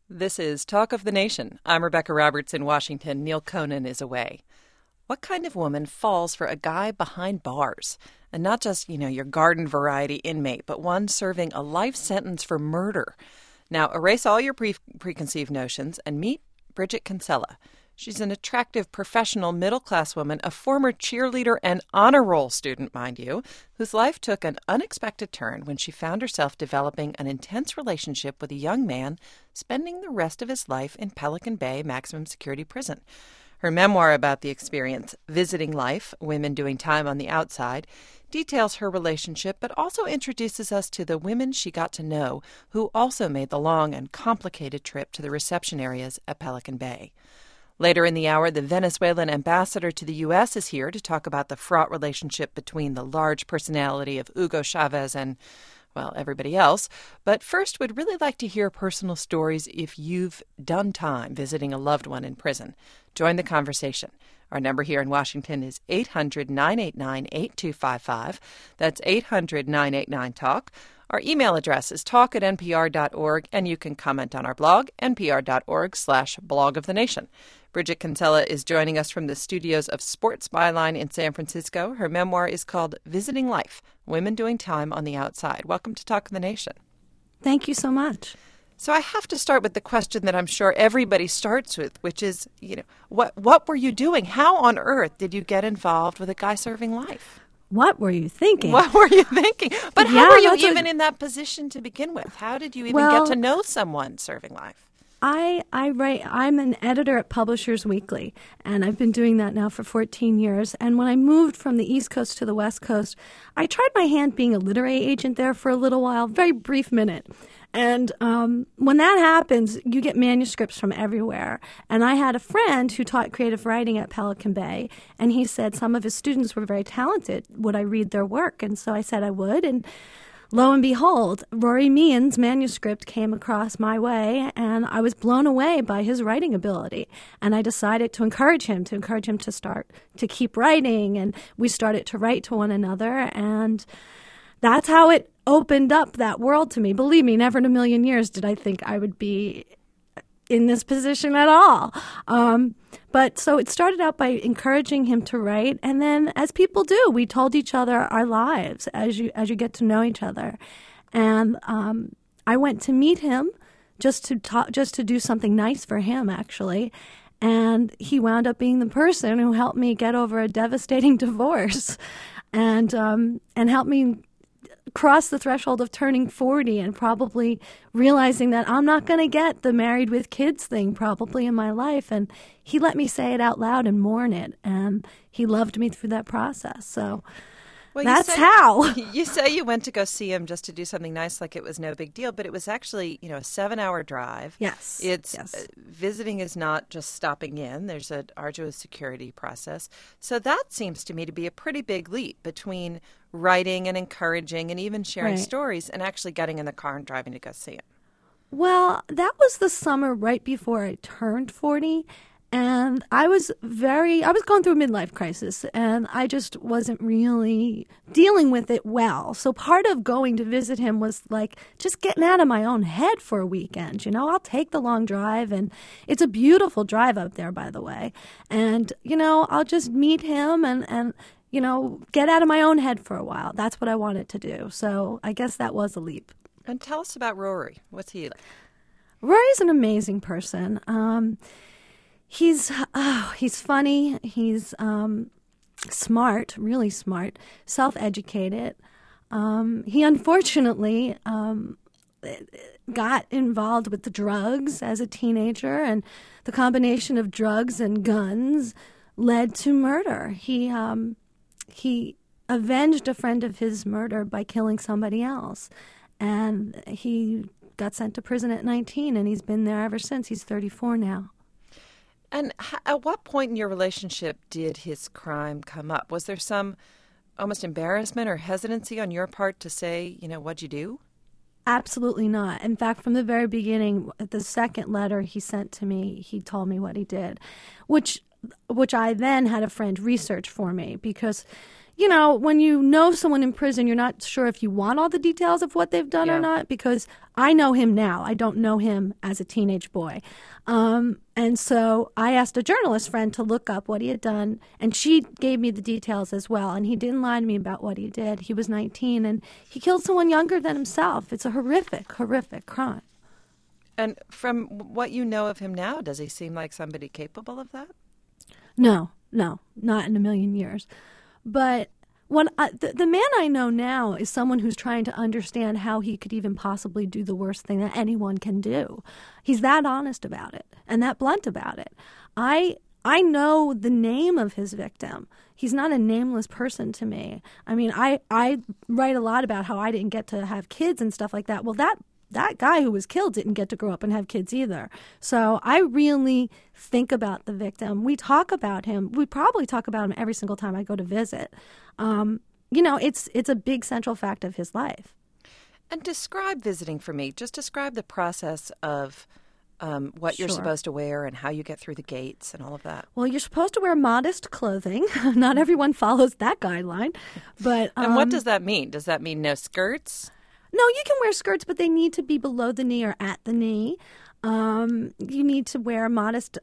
This is Talk of the Nation. I'm Rebecca Roberts in Washington. Neil Conan is away. What kind of woman falls for a guy behind bars? And not just, your garden variety inmate, but one serving a life sentence for murder. Now, erase all your preconceived notions and meet Bridget Kinsella. She's an attractive, professional, middle-class woman, a former cheerleader and honor roll student, mind you, whose life took an unexpected turn when she found herself developing an intense relationship with a young man spending the rest of his life in Pelican Bay Maximum Security Prison. Her memoir about the experience, Visiting Life, Women Doing Time on the Outside, details her relationship but also introduces us to the women she got to know who also made the long and complicated trip to the reception areas at Pelican Bay. Later in the hour, the Venezuelan ambassador to the U.S. is here to talk about the fraught relationship between the large personality of Hugo Chavez and, well, everybody else. But first, we'd really like to hear personal stories if you've done time visiting a loved one in prison. Join the conversation. Our number here in Washington is 800-989-8255. That's 800-989-TALK. Our email address is talk@npr.org, and you can comment on our blog, npr.org/blog of the nation. Bridget Kinsella is joining us from the studios of Sports Byline in San Francisco. Her memoir is called Visiting Life, Women Doing Time on the Outside. Welcome to Talk of the Nation. Thank you so much. So I have to start with the question that I'm sure everybody starts with, which is, what were you doing? How on earth did you get involved with a guy serving life? What were you thinking? What were you thinking? But how were you even in that position to begin with? How did you even get to know someone serving life? I'm an editor at Publishers Weekly, and I've been doing that now for 14 years. And when I moved from the East Coast to the West Coast, I tried my hand being a literary agent there for a little while, very brief minute. And when that happens, you get manuscripts from everywhere. And I had a friend who taught creative writing at Pelican Bay, and he said some of his students were very talented. Would I read their work? And so I said I would. And lo and behold, Rory Meehan's manuscript came across my way, and I was blown away by his writing ability. And I decided to encourage him to start to keep writing. And we started to write to one another, and that's how it opened up that world to me. Believe me, never in a million years did I think I would be in this position at all. But so it started out by encouraging him to write, and then, as people do, we told each other our lives as you get to know each other. And I went to meet him just to do something nice for him, actually. And he wound up being the person who helped me get over a devastating divorce, and helped me cross the threshold of turning 40 and probably realizing that I'm not going to get the married with kids thing probably in my life. And he let me say it out loud and mourn it. And he loved me through that process. So that's how. You say you went to go see him just to do something nice, like it was no big deal, but it was actually, a 7-hour drive. Yes. Visiting is not just stopping in. There's an arduous security process. So that seems to me to be a pretty big leap between writing and encouraging and even sharing stories and actually getting in the car and driving to go see him. Well, that was the summer right before I turned 40. And I was going through a midlife crisis, and I just wasn't really dealing with it well. So part of going to visit him was like just getting out of my own head for a weekend. I'll take the long drive, and it's a beautiful drive up there, by the way. And, I'll just meet him and get out of my own head for a while. That's what I wanted to do. So I guess that was a leap. And tell us about Rory. What's he like? Rory's an amazing person. He's funny. He's smart, really smart, self-educated. He unfortunately got involved with the drugs as a teenager, and the combination of drugs and guns led to murder. He avenged a friend of his murder by killing somebody else, and he got sent to prison at 19, and he's been there ever since. He's 34 now. And at what point in your relationship did his crime come up? Was there some almost embarrassment or hesitancy on your part to say, what'd you do? Absolutely not. In fact, from the very beginning, the second letter he sent to me, he told me what he did, which I then had a friend research for me because, you know, when you know someone in prison, you're not sure if you want all the details of what they've done or not, because I know him now. I don't know him as a teenage boy. And so I asked a journalist friend to look up what he had done, and she gave me the details as well. And he didn't lie to me about what he did. He was 19, and he killed someone younger than himself. It's a horrific, horrific crime. And from what you know of him now, does he seem like somebody capable of that? No, not in a million years. But the man I know now is someone who's trying to understand how he could even possibly do the worst thing that anyone can do. He's that honest about it and that blunt about it. I know the name of his victim. He's not a nameless person to me. I mean, I write a lot about how I didn't get to have kids and stuff like that. Well, that guy who was killed didn't get to grow up and have kids either. So I really think about the victim. We talk about him. We probably talk about him every single time I go to visit. You know, it's a big central fact of his life. And describe visiting for me. Just describe the process of what you're supposed to wear and how you get through the gates and all of that. Well, you're supposed to wear modest clothing. Not everyone follows that guideline. But and what does that mean? Does that mean no skirts? No, you can wear skirts, but they need to be below the knee or at the knee. You need to wear modest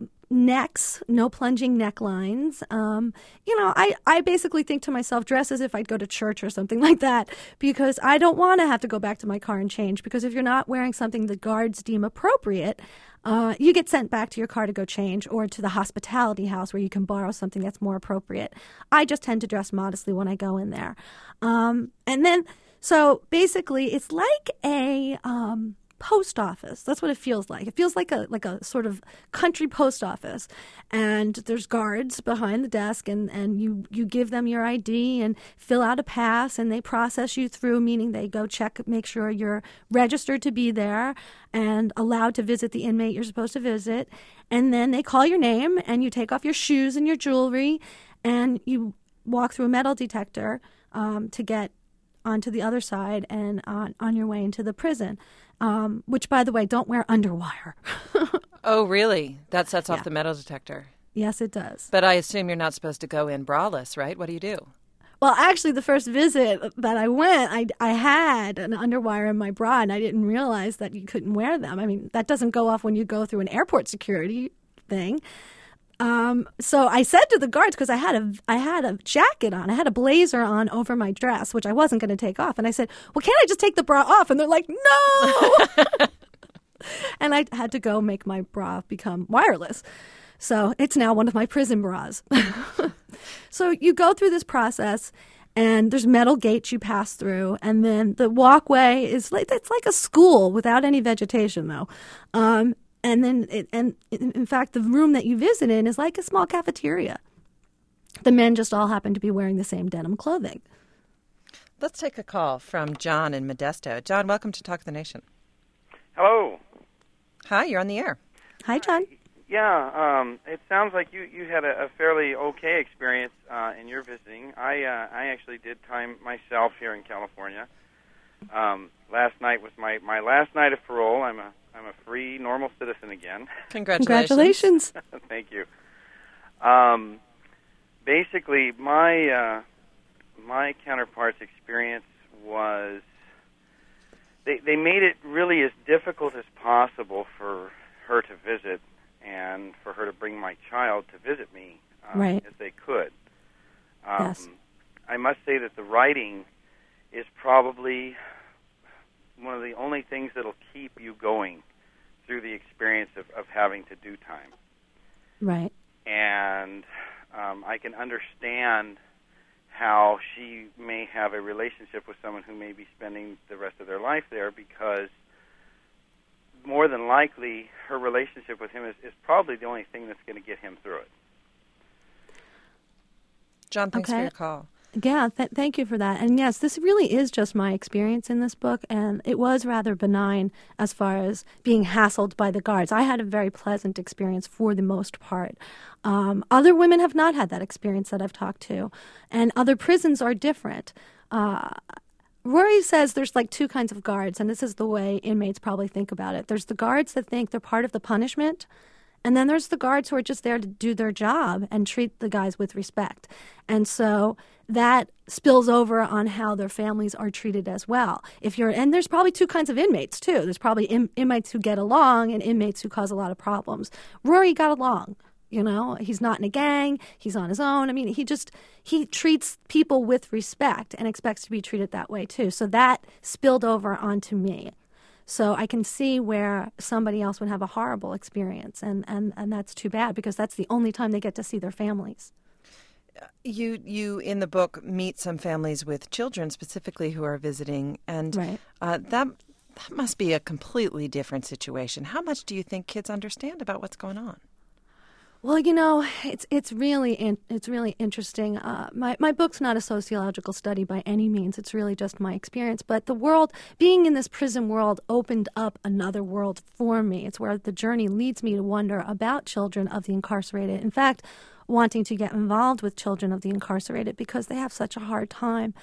necks, no plunging necklines. You know, I basically think to myself, dress as if I'd go to church or something like that, because I don't want to have to go back to my car and change, because if you're not wearing something the guards deem appropriate, you get sent back to your car to go change, or to the hospitality house where you can borrow something that's more appropriate. I just tend to dress modestly when I go in there. And then... So basically, it's like a post office. That's what it feels like. It feels like a sort of country post office. And there's guards behind the desk, and you give them your ID and fill out a pass, and they process you through, meaning they go check, make sure you're registered to be there and allowed to visit the inmate you're supposed to visit. And then they call your name, and you take off your shoes and your jewelry, and you walk through a metal detector to get onto the other side and on your way into the prison, which, by the way, don't wear underwire. Oh, really? That sets off the metal detector? Yes, it does. But I assume you're not supposed to go in braless, right? What do you do? Well, actually, the first visit that I went, I had an underwire in my bra, and I didn't realize that you couldn't wear them. I mean, that doesn't go off when you go through an airport security thing. So I said to the guards, because I had a jacket on, I had a blazer on over my dress, which I wasn't going to take off. And I said, well, can't I just take the bra off? And they're like, no. And I had to go make my bra become wireless. So it's now one of my prison bras. So you go through this process, and there's metal gates you pass through, and then the walkway is it's like a school without any vegetation, though. And then, in fact, the room that you visit in is like a small cafeteria. The men just all happen to be wearing the same denim clothing. Let's take a call from John in Modesto. John, welcome to Talk of the Nation. Hello. Hi, you're on the air. Hi, John. Yeah, it sounds like you had a fairly okay experience in your visiting. I actually did time myself here in California. Last night was my last night of parole. I'm a free, normal citizen again. Congratulations. Thank you. Basically, my counterpart's experience was they made it really as difficult as possible for her to visit and for her to bring my child to visit me right. as they could. Yes. I must say that the writing is probably one of the only things that'll keep you going through the experience of having to do time. Right. And I can understand how she may have a relationship with someone who may be spending the rest of their life there, because more than likely her relationship with him is probably the only thing that's going to get him through it. John, thanks for your call. Yeah, thank you for that. And yes, this really is just my experience in this book, and it was rather benign as far as being hassled by the guards. I had a very pleasant experience for the most part. Other women have not had that experience that I've talked to, and other prisons are different. Rory says there's like two kinds of guards, and this is the way inmates probably think about it. There's the guards that think they're part of the punishment, And then there's the guards who are just there to do their job and treat the guys with respect. And so that spills over on how their families are treated as well. And there's probably two kinds of inmates too. There's probably inmates who get along and inmates who cause a lot of problems. Rory got along. He's not in a gang. He's on his own. I mean, he treats people with respect and expects to be treated that way too. So that spilled over onto me. So I can see where somebody else would have a horrible experience, and that's too bad because that's the only time they get to see their families. You in the book meet some families with children specifically who are visiting, and right. That must be a completely different situation. How much do you think kids understand about what's going on? Well, it's really interesting. My book's not a sociological study by any means. It's really just my experience. But being in this prison world opened up another world for me. It's where the journey leads me to wonder about children of the incarcerated. In fact, wanting to get involved with children of the incarcerated because they have such a hard time.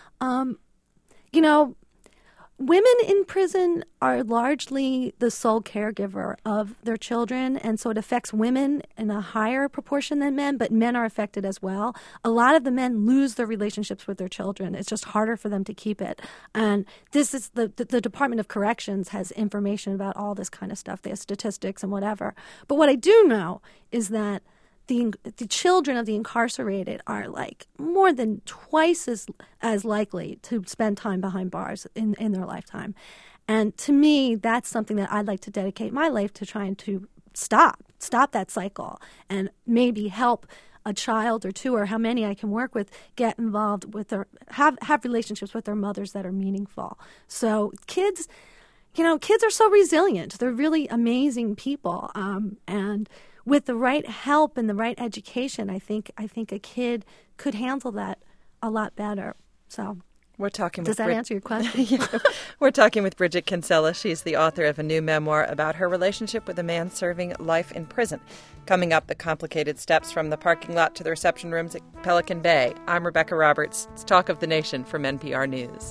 Women in prison are largely the sole caregiver of their children, and so it affects women in a higher proportion than men, but men are affected as well. A lot of the men lose their relationships with their children. It's just harder for them to keep it. And this is the Department of Corrections has information about all this kind of stuff. They have statistics and whatever. But what I do know is that the children of the incarcerated are like more than twice as likely to spend time behind bars in their lifetime. And to me, that's something that I'd like to dedicate my life to trying to stop that cycle and maybe help a child or two or how many I can work with get involved with have relationships with their mothers that are meaningful. So kids are so resilient. They're really amazing people. And with the right help and the right education, I think a kid could handle that a lot better. So does that answer your question? Yeah. We're talking with Bridget Kinsella. She's the author of a new memoir about her relationship with a man serving life in prison. Coming up, the complicated steps from the parking lot to the reception rooms at Pelican Bay. I'm Rebecca Roberts. It's Talk of the Nation from NPR News.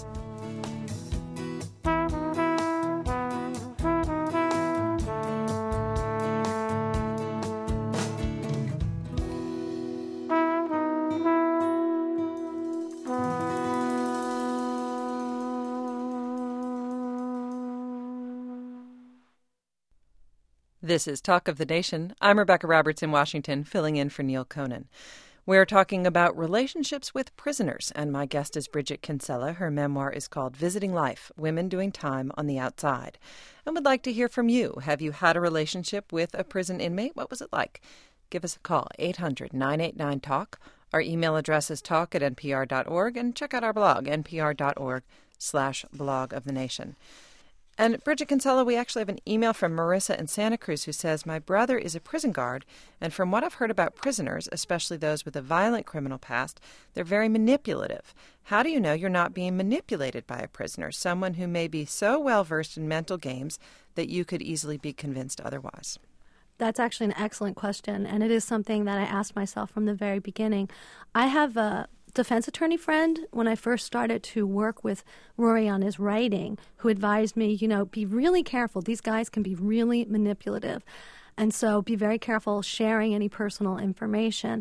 This is Talk of the Nation. I'm Rebecca Roberts in Washington, filling in for Neil Conan. We're talking about relationships with prisoners, and my guest is Bridget Kinsella. Her memoir is called Visiting Life, Women Doing Time on the Outside. And would like to hear from you. Have you had a relationship with a prison inmate? What was it like? Give us a call, 800-989-TALK. Our email address is talk@npr.org, and check out our blog, npr.org/blog of the nation. And Bridget Kinsella, we actually have an email from Marissa in Santa Cruz who says, my brother is a prison guard, and from what I've heard about prisoners, especially those with a violent criminal past, they're very manipulative. How do you know you're not being manipulated by a prisoner, someone who may be so well-versed in mental games that you could easily be convinced otherwise? That's actually an excellent question, and it is something that I asked myself from the very beginning. I have a defense attorney friend when I first started to work with Rory on his writing who advised me, be really careful. These guys can be really manipulative. And so be very careful sharing any personal information.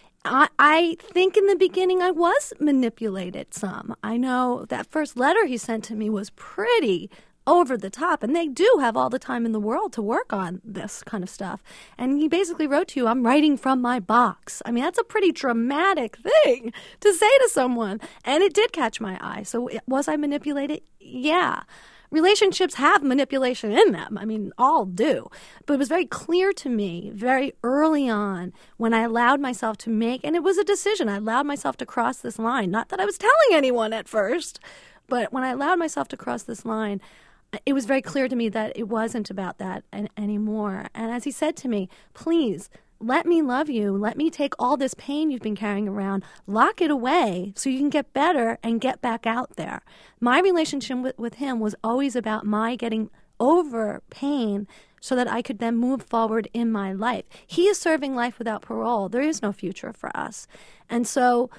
I think in the beginning I was manipulated some. I know that first letter he sent to me was pretty over the top, and they do have all the time in the world to work on this kind of stuff. And he basically wrote to you, I'm writing from my box. I mean, that's a pretty dramatic thing to say to someone, and it did catch my eye. So was I manipulated? Yeah. Relationships have manipulation in them. I mean, all do. But it was very clear to me very early on when I allowed myself to make, and it was a decision, I allowed myself to cross this line. Not that I was telling anyone at first, but when I allowed myself to cross this line, it was very clear to me that it wasn't about that anymore. And as he said to me, please, let me love you. Let me take all this pain you've been carrying around, lock it away so you can get better and get back out there. My relationship with him was always about my getting over pain so that I could then move forward in my life. He is serving life without parole. There is no future for us. And so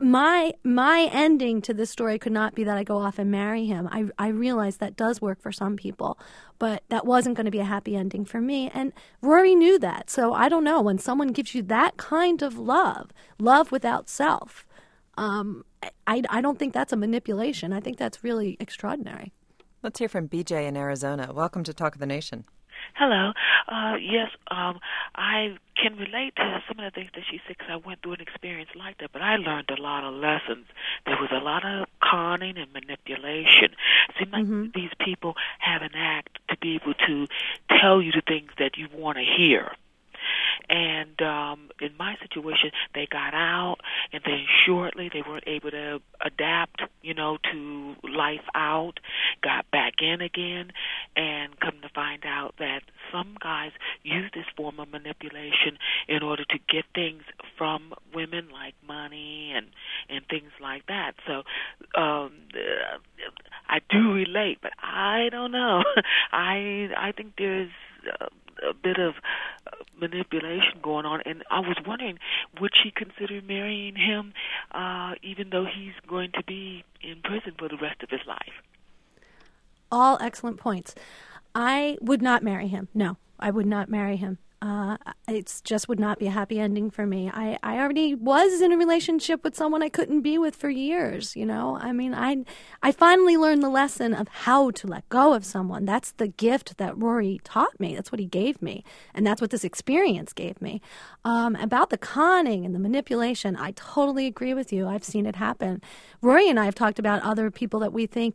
my ending to this story could not be that I go off and marry him. I realize that does work for some people, but that wasn't going to be a happy ending for me. And Rory knew that. So I don't know, when someone gives you that kind of love without self, I don't think that's a manipulation. I think that's really extraordinary. Let's hear from BJ in Arizona. Welcome to Talk of the Nation. Hello. Yes, I can relate to some of the things that she said because I went through an experience like that, but I learned a lot of lessons. There was a lot of conning and manipulation. It seemed like these people have an act to be able to tell you the things that you want to hear. And in my situation, they got out, and then shortly they weren't able to adapt, to life out, got back in again, and come to find out that some guys use this form of manipulation in order to get things from women like money and things like that. So I do relate, but I don't know. I think there's a bit of manipulation going on, and I was wondering, would she consider marrying him even though he's going to be in prison for the rest of his life? All excellent points. I would not marry him. No, I would not marry him. It just would not be a happy ending for me. I already was in a relationship with someone I couldn't be with for years, I mean, I finally learned the lesson of how to let go of someone. That's the gift that Rory taught me. That's what he gave me. And that's what this experience gave me. About the conning and the manipulation, I totally agree with you. I've seen it happen. Rory and I have talked about other people that we think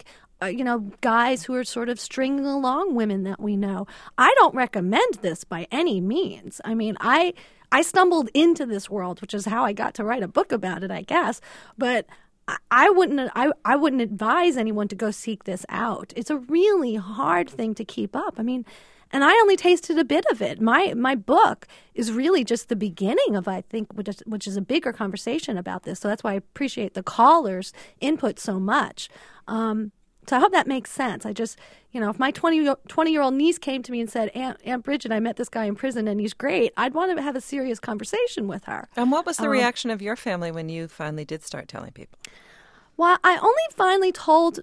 guys who are sort of stringing along women that we know. I don't recommend this by any means. I mean, I stumbled into this world, which is how I got to write a book about it, I guess. But I wouldn't advise anyone to go seek this out. It's a really hard thing to keep up. I mean, and I only tasted a bit of it. My book is really just the beginning of, I think, which is a bigger conversation about this. So that's why I appreciate the callers' input so much. So I hope that makes sense. I just, if my 20-year-old niece came to me and said, Aunt Bridget, I met this guy in prison and he's great, I'd want to have a serious conversation with her. And what was the reaction of your family when you finally did start telling people? Well, I only finally told,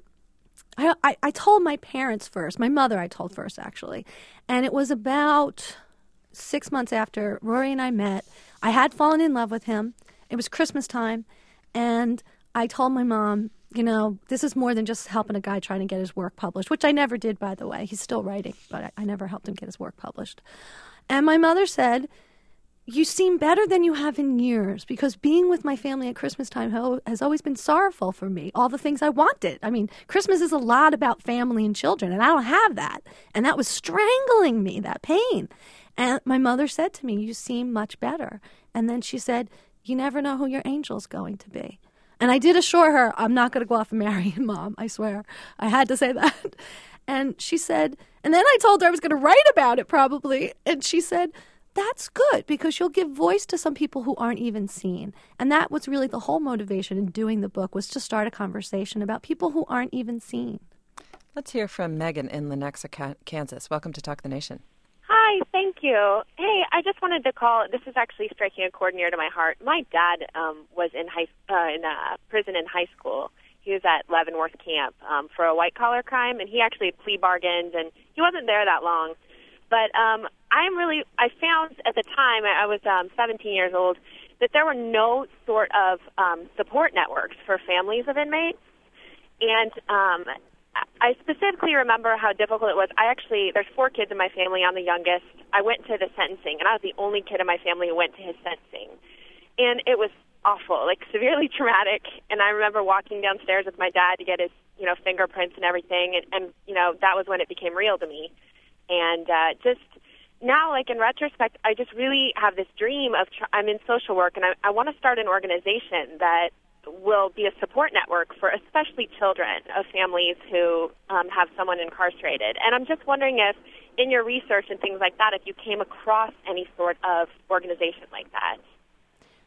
I told my parents first. My mother I told first, actually. And it was about 6 months after Rory and I met. I had fallen in love with him. It was Christmas time. And I told my mom, this is more than just helping a guy trying to get his work published, which I never did, by the way. He's still writing, but I never helped him get his work published. And my mother said, you seem better than you have in years, because being with my family at Christmas time has always been sorrowful for me, all the things I wanted. I mean, Christmas is a lot about family and children, and I don't have that. And that was strangling me, that pain. And my mother said to me, you seem much better. And then she said, you never know who your angel's going to be. And I did assure her, I'm not going to go off and marry him, Mom. I swear. I had to say that. And she said, and then I told her I was going to write about it probably. And she said, that's good, because you'll give voice to some people who aren't even seen. And that was really the whole motivation in doing the book, was to start a conversation about people who aren't even seen. Let's hear from Megan in Lenexa, Kansas. Welcome to Talk the Nation. Hi, thank you. Hey, I just wanted to call. This is actually striking a chord near to my heart. My dad was in prison in high school. He was at Leavenworth Camp for a white-collar crime, and he actually plea bargained, and he wasn't there that long. But I found at the time, I was 17 years old, that there were no sort of support networks for families of inmates. And I specifically remember how difficult it was. There's 4 kids in my family. I'm the youngest. I went to the sentencing, and I was the only kid in my family who went to his sentencing. And it was awful, like severely traumatic. And I remember walking downstairs with my dad to get his, fingerprints and everything. And that was when it became real to me. And just now, like in retrospect, I just really have this dream of, I'm in social work, and I want to start an organization that will be a support network for especially children of families who have someone incarcerated. And I'm just wondering if, in your research and things like that, if you came across any sort of organization like that.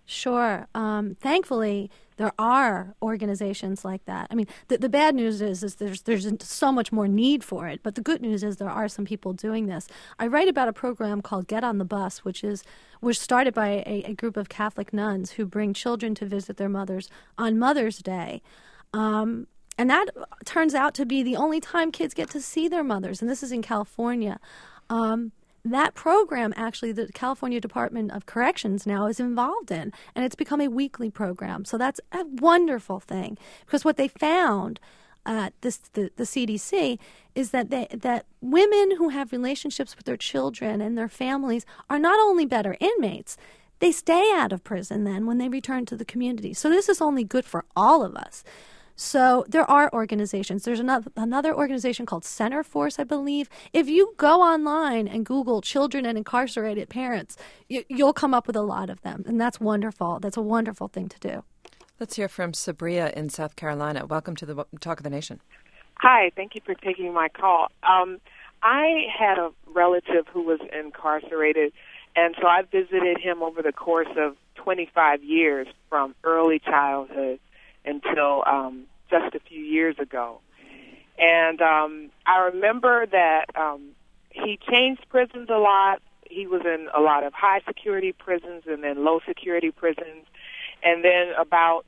Sure. Thankfully, there are organizations like that. I mean, the bad news is there's so much more need for it, but the good news is there are some people doing this. I write about a program called Get on the Bus, which was started by a group of Catholic nuns who bring children to visit their mothers on Mother's Day. And that turns out to be the only time kids get to see their mothers, and this is in California. That program, actually, the California Department of Corrections now is involved in, and it's become a weekly program. So that's a wonderful thing, because what they found at the CDC is that women who have relationships with their children and their families are not only better inmates, they stay out of prison then when they return to the community. So this is only good for all of us. So there are organizations. There's another organization called Center Force, I believe. If you go online and Google children and incarcerated parents, you'll come up with a lot of them. And that's wonderful. That's a wonderful thing to do. Let's hear from Sabria in South Carolina. Welcome to the Talk of the Nation. Hi, thank you for taking my call. I had a relative who was incarcerated, and so I visited him over the course of 25 years from early childhood until just a few years ago. And I remember that he changed prisons a lot. He was in a lot of high-security prisons and then low-security prisons. And then about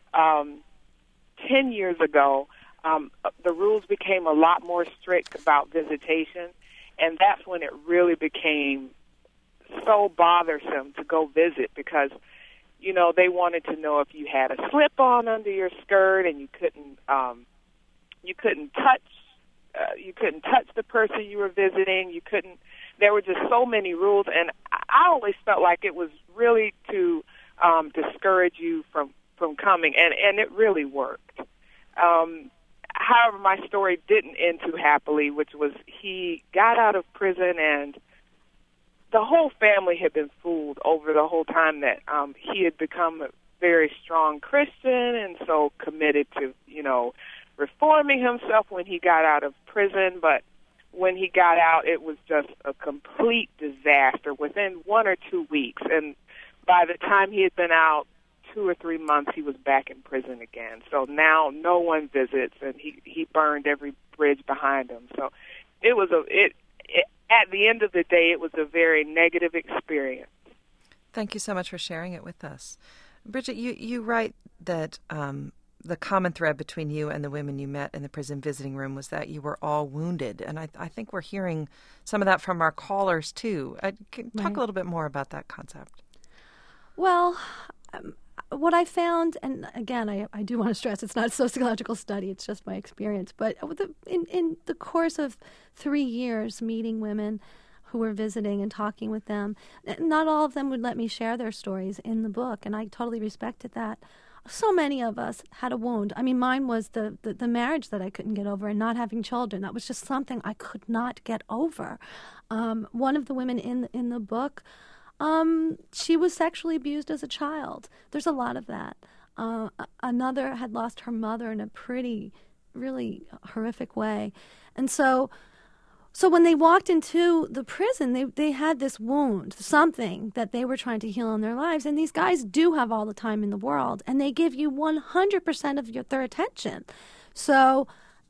10 years ago, the rules became a lot more strict about visitation, and that's when it really became so bothersome to go visit because you know, they wanted to know if you had a slip-on under your skirt, and you couldn't touch the person you were visiting. You couldn't. There were just so many rules, and I always felt like it was really to discourage you from coming, and it really worked. However, my story didn't end too happily, which was he got out of prison and the whole family had been fooled over the whole time that he had become a very strong Christian and so committed to, you know, reforming himself when he got out of prison. But when he got out, it was just a complete disaster within 1 or 2 weeks. And by the time he had been out 2 or 3 months, he was back in prison again. So now no one visits, and he burned every bridge behind him. So it was at the end of the day, it was a very negative experience. Thank you so much for sharing it with us. Bridget, you write that the common thread between you and the women you met in the prison visiting room was that you were all wounded. And I think we're hearing some of that from our callers, too. Talk a little bit more about that concept. Well, what I found, and again, I do want to stress, it's not a sociological study, it's just my experience, but in the course of 3 years meeting women who were visiting and talking with them, not all of them would let me share their stories in the book, and I totally respected that. So many of us had a wound. I mean, mine was the marriage that I couldn't get over and not having children. That was just something I could not get over. One of the women in the book, she was sexually abused as a child. There's a lot of that. Another had lost her mother in a really horrific way. And so when they walked into the prison, they had this wound, something that they were trying to heal in their lives. And these guys do have all the time in the world, and they give you 100% of their attention. So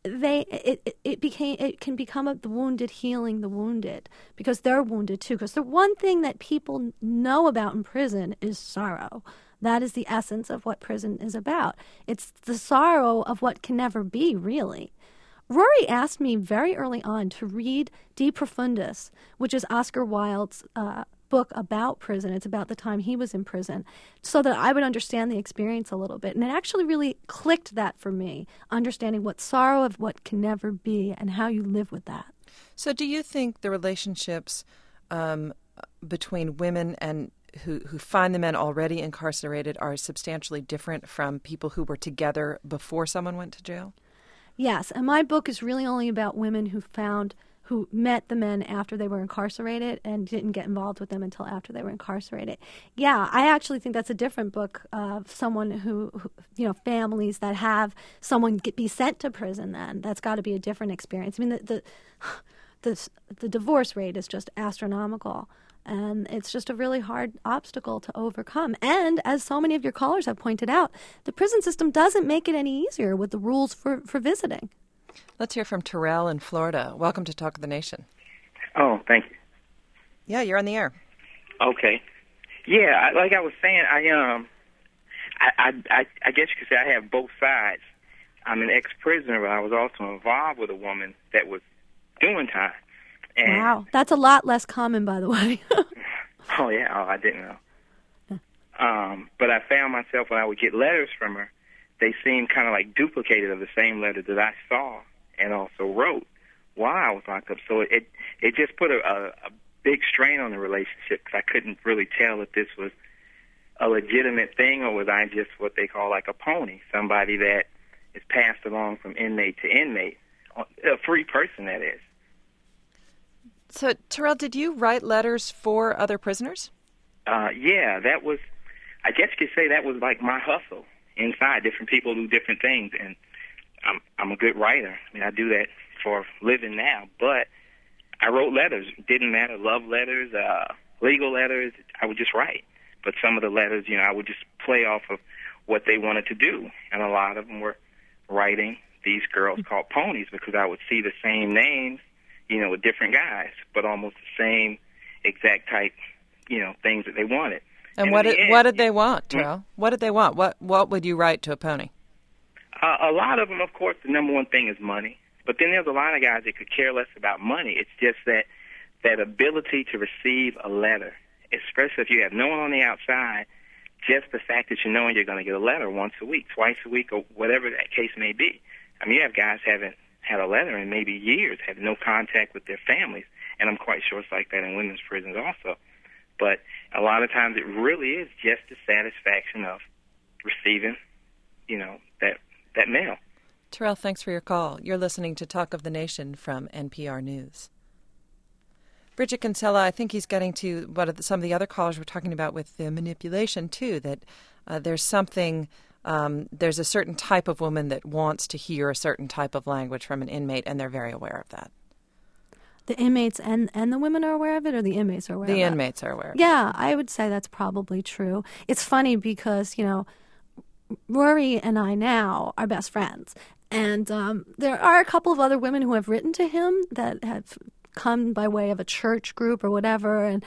it can become the wounded healing the wounded, because they're wounded too. Because the one thing that people know about in prison is sorrow. That is the essence of what prison is about. It's the sorrow of what can never be, really. Rory asked me very early on to read De Profundis, which is Oscar Wilde's book about prison. It's about the time he was in prison, so that I would understand the experience a little bit. And it actually really clicked that for me, understanding what sorrow of what can never be and how you live with that. So do you think the relationships between women and who find the men already incarcerated are substantially different from people who were together before someone went to jail? Yes, and my book is really only about women who met the men after they were incarcerated and didn't get involved with them until after they were incarcerated. Yeah, I actually think that's a different book of someone who families that have someone be sent to prison then. That's got to be a different experience. I mean, the divorce rate is just astronomical. And it's just a really hard obstacle to overcome. And as so many of your callers have pointed out, the prison system doesn't make it any easier with the rules for visiting. Let's hear from Terrell in Florida. Welcome to Talk of the Nation. Oh, thank you. Yeah, you're on the air. Okay. Yeah, like I was saying, I guess you could say I have both sides. I'm an ex-prisoner, but I was also involved with a woman that was doing time. And, wow, that's a lot less common, by the way. Oh, yeah, I didn't know. But I found myself when I would get letters from her, they seemed kind of like duplicated of the same letter that I saw and also wrote while I was locked up. So it just put a big strain on the relationship because I couldn't really tell if this was a legitimate thing or was I just what they call like a pony, somebody that is passed along from inmate to inmate, a free person, that is. So, Terrell, did you write letters for other prisoners? Yeah, that was, I guess you could say that was like my hustle inside. Different people do different things, and I'm a good writer. I mean, I do that for a living now, but I wrote letters. It didn't matter, love letters, legal letters, I would just write. But some of the letters, I would just play off of what they wanted to do, and a lot of them were writing these girls called ponies because I would see the same names, with different guys, but almost the same exact type, things that they wanted. And what did they want, Terrell? What did they want? What would you write to a pony? A lot of them, of course, the number one thing is money. But then there's a lot of guys that could care less about money. It's just that ability to receive a letter, especially if you have no one on the outside, just the fact that you're going to get a letter once a week, twice a week, or whatever that case may be. I mean, you have guys haven't had a letter in maybe years, have no contact with their families, and I'm quite sure it's like that in women's prisons also. But a lot of times it really is just the satisfaction of receiving, that mail. Terrell, thanks for your call. You're listening to Talk of the Nation from NPR News. Bridget Kinsella, I think he's getting to what some of the other callers were talking about with the manipulation, too, that there's a certain type of woman that wants to hear a certain type of language from an inmate, and they're very aware of that. The inmates and the women are aware of it, or the inmates are aware of it? The inmates are aware of it. Yeah, I would say that's probably true. It's funny because, Rory and I now are best friends. And there are a couple of other women who have written to him that have come by way of a church group or whatever. And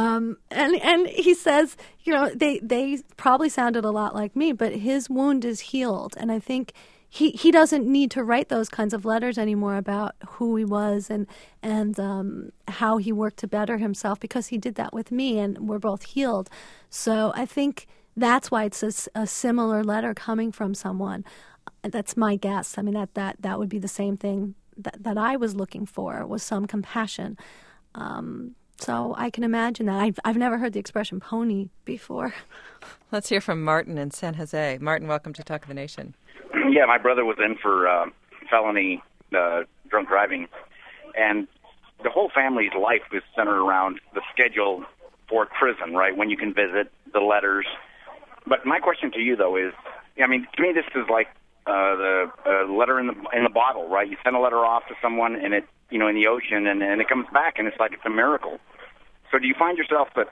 he says, they probably sounded a lot like me, but his wound is healed. And I think he doesn't need to write those kinds of letters anymore about who he was and how he worked to better himself, because he did that with me and we're both healed. So I think that's why it's a similar letter coming from someone. That's my guess. I mean, that would be the same thing that I was looking for, was some compassion. So I can imagine that. I've never heard the expression pony before. Let's hear from Martin in San Jose. Martin, welcome to Talk of the Nation. Yeah, my brother was in for felony drunk driving, and the whole family's life was centered around the schedule for prison, right, when you can visit, the letters. But my question to you, though, is, to me this is like the letter in the bottle, right? You send a letter off to someone, and it, in the ocean, and it comes back, and it's like it's a miracle. So do you find yourself that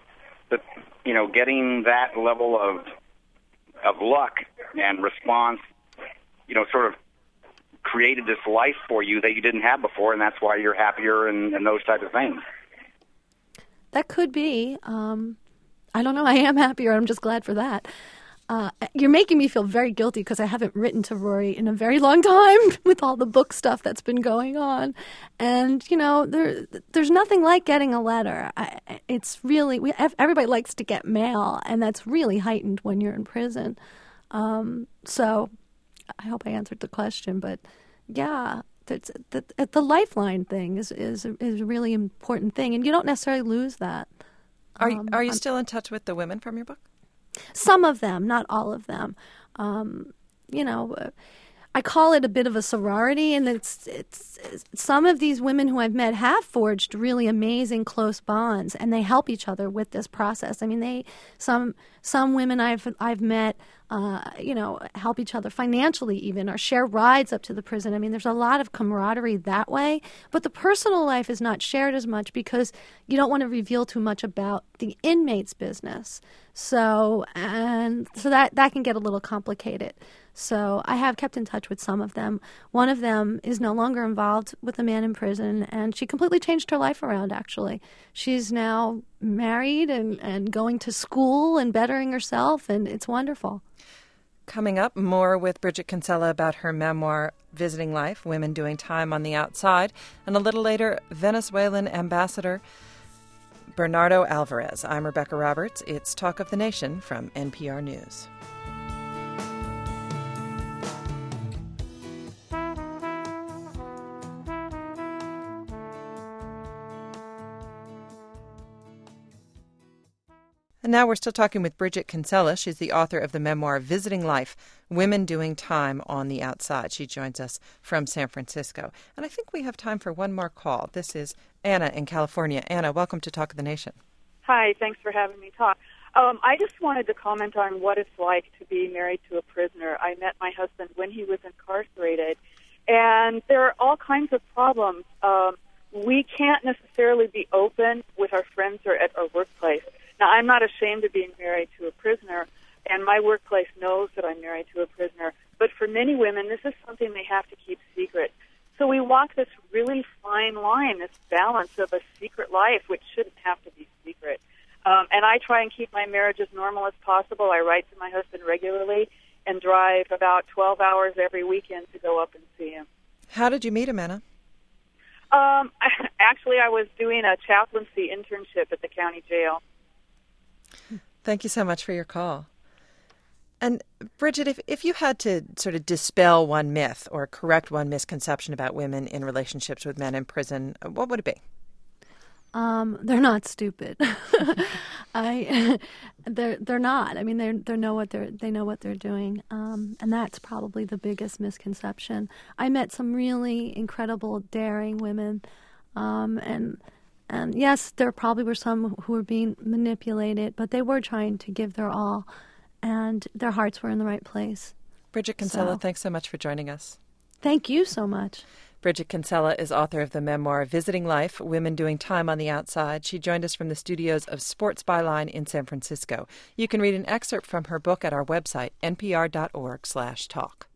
getting that level of luck and response, sort of created this life for you that you didn't have before, and that's why you're happier and those type of things? That could be. I don't know. I am happier. I'm just glad for that. You're making me feel very guilty because I haven't written to Rory in a very long time with all the book stuff that's been going on. And, there's nothing like getting a letter. It's really, everybody likes to get mail, and that's really heightened when you're in prison. So I hope I answered the question. But, yeah, the lifeline thing is a really important thing, and you don't necessarily lose that. Are you still in touch with the women from your book? Some of them, not all of them. I I call it a bit of a sorority, and it's some of these women who I've met have forged really amazing close bonds, and they help each other with this process. I mean, some women I've met, help each other financially even, or share rides up to the prison. I mean, there's a lot of camaraderie that way, but the personal life is not shared as much because you don't want to reveal too much about the inmate's business. So that can get a little complicated. So I have kept in touch with some of them. One of them is no longer involved with the man in prison, and she completely changed her life around, actually. She's now married and going to school and bettering herself, and it's wonderful. Coming up, more with Bridget Kinsella about her memoir, Visiting Life, Women Doing Time on the Outside, and a little later, Venezuelan Ambassador Bernardo Alvarez. I'm Rebecca Roberts. It's Talk of the Nation from NPR News. And now we're still talking with Bridget Kinsella. She's the author of the memoir Visiting Life, Women Doing Time on the Outside. She joins us from San Francisco. And I think we have time for one more call. This is Anna in California. Anna, welcome to Talk of the Nation. Hi, thanks for having me talk. I just wanted to comment on what it's like to be married to a prisoner. I met my husband when he was incarcerated, and there are all kinds of problems. We can't necessarily be open with our friends or at our workplace. Now, I'm not ashamed of being married to a prisoner, and my workplace knows that I'm married to a prisoner. But for many women, this is something they have to keep secret. So we walk this really fine line, this balance of a secret life, which shouldn't have to be secret. And I try and keep my marriage as normal as possible. I write to my husband regularly and drive about 12 hours every weekend to go up and see him. How did you meet him, Anna? Actually, I was doing a chaplaincy internship at the county jail. Thank you so much for your call. And Bridget, if you had to sort of dispel one myth or correct one misconception about women in relationships with men in prison, what would it be? They're not stupid. They're not. I mean, they know what they're doing, and that's probably the biggest misconception. I met some really incredible, daring women, and yes, there probably were some who were being manipulated, but they were trying to give their all, and their hearts were in the right place. Bridget Kinsella, thanks so much for joining us. Thank you so much. Bridget Kinsella is author of the memoir Visiting Life, Women Doing Time on the Outside. She joined us from the studios of Sports Byline in San Francisco. You can read an excerpt from her book at our website, npr.org/talk.